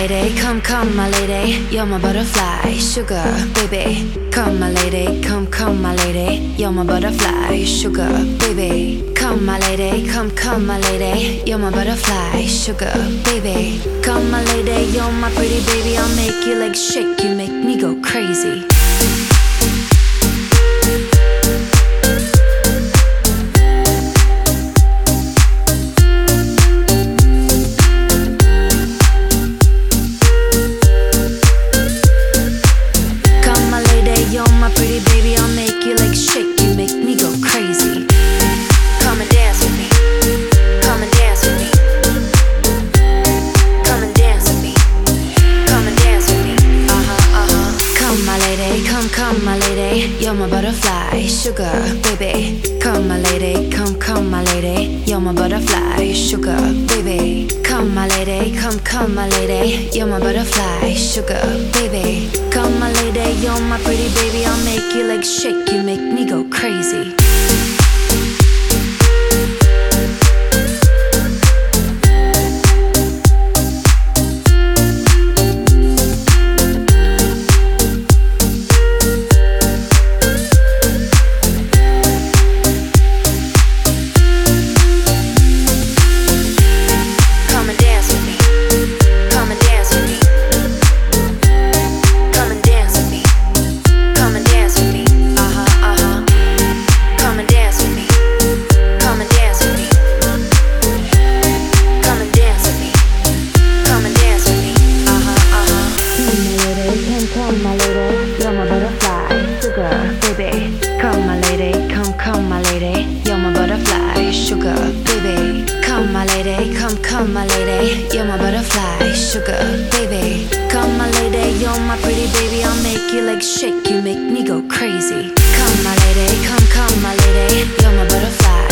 lady, come my lady, you're my butterfly, sugar baby. Come my lady, come my lady, you're my butterfly, sugar baby. Come my lady, come my lady, you're my butterfly, sugar baby. Come my lady, you're my pretty baby, I'll make your legs shake, you make me go crazy. Pretty baby, I'll make your legs shake, you make me go crazy. Come and dance with me, come and dance with me. Come and dance with me, come and dance with me. Come my lady, come my lady, you're my butterfly, sugar baby. Come my lady, come my lady, you're my butterfly, sugar baby. Come my lady, come my lady, you're my butterfly, sugar baby. Come my lady, you're my pretty baby, I'll make your legs shake, you make me go crazy. Come my lady, you're my butterfly, sugar baby. Come my lady, come my lady, you're my butterfly, sugar baby. Come my lady, come my lady, you're my butterfly, sugar baby. Come my lady, you're my pretty baby, I'll make your legs shake, you make me go crazy. Come my lady, come my lady, you're my butterfly.